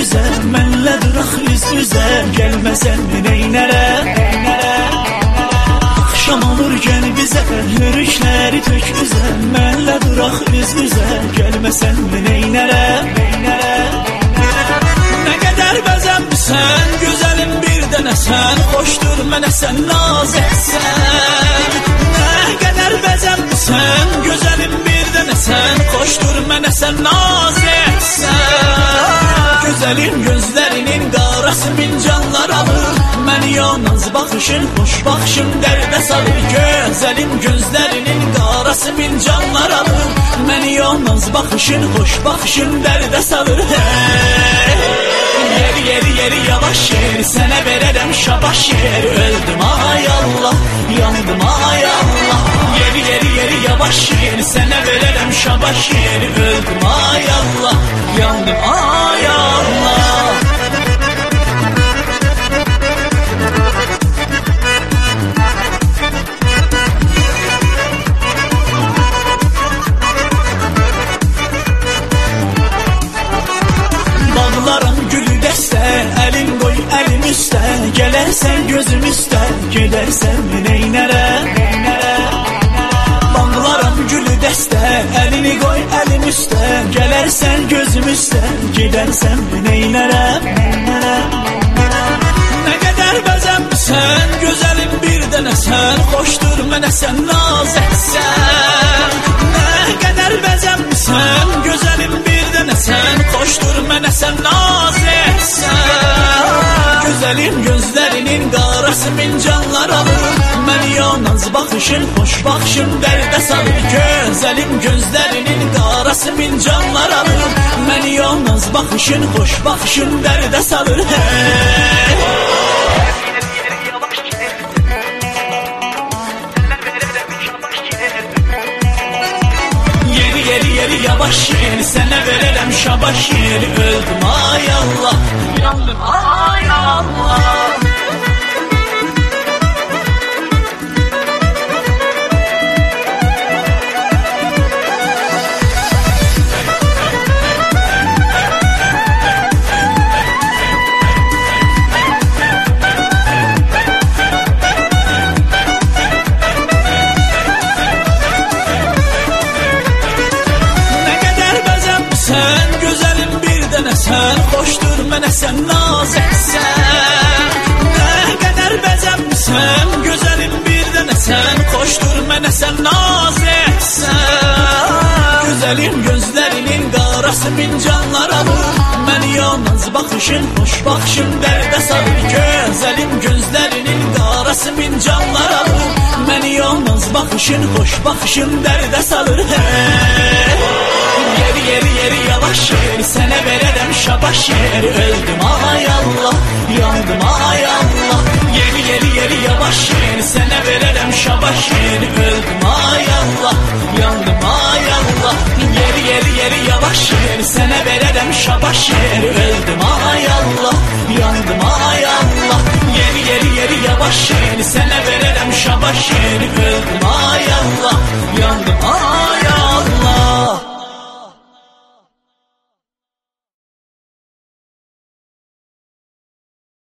üzə, mənlə duraq üz üzə, gəlməsən neynərəm, axşam olur gəl bizə, hürükləri tök üzə, mənlə duraq üz üzə, gəlməsən neynərəm, nə qədər bəzənmisən, gözəlim bir dənə sən, xoşdur mənə sən naz etsən, nə qədər bəzənmisən, gözəlim bir dənə sən, xoşdur mənə sən naz etsən, gözəlim gözlərinin qarası min canlar alır, məni yalnız baxışın, xoş baxışın dərdə salır, gözəlim gözlərinin qarası min canlar alır, məni yalnız baxışın, xoş baxışın dərdə salır, yeri yeri yeri yavaş yer, sənə verərəm şabaş yer, öldüm ay Allah, yandım ay Allah, yeri yeri yeri yavaş yer, sənə verərəm şabaş yer, öldüm ay Allah, yandım ay Allah. Bağlaram gülü dəstə, əlin qoy əlim üstə, gələrsən gözüm üstə, gedərsən neynərəm, bağlaram gülü dəstə, əlini qoy əlim üstə, gələrsən gözüm üstə, gedərsən neynərəm, nə qədər bəzənmisən, gözəlim bir dənə sən, xoşdur mənə sən naz etsən, nə qədər bəzənmisən, gözəlim bir dənə sən, xoşdur mənə sən naz etsən, gözəlim gözlərinin qarası min canlar alır, məni yalnız baxışın, xoş baxışın dərdə salır, gözəlim gözlərinin qarası min canlar alır, məni yalnız baxışın, xoş baxışın dərdə salır, yeri yeri yavaş yer, sənə verərəm şabaş yer, öldüm ay Allah, yandım ay Allah. Sən gözəlim bir dənə sən, xoşdur mənə sən naz etsən, nə qədər bəzənmisən, gözəlim bir dənə sən, xoşdur mənə sən naz etsən, gözəlim gözlərinin qarası min canlar alır, məni yalnız baxışın, xoş baxışın dərdə salır, gözəlim gözlərinin qarası min canlar alır, məni yalnız baxışın, xoş baxışın dərdə salır, yeri yeri yeri yavaş yer, sənə verərəm şabaş yer, öldüm ay Allah, yandım ay Allah, yeri yeri yeri yavaş yer, sənə verərəm şabaş yer, öldüm ay Allah, yandım ay Allah, yeri yeri yeri yavaş yer, sənə verərəm şabaş yer, öldüm ay Allah, yandım ay Allah, yeri yeri yeri yavaş yer, sənə verərəm şabaş yer, öldüm ay Allah, yandım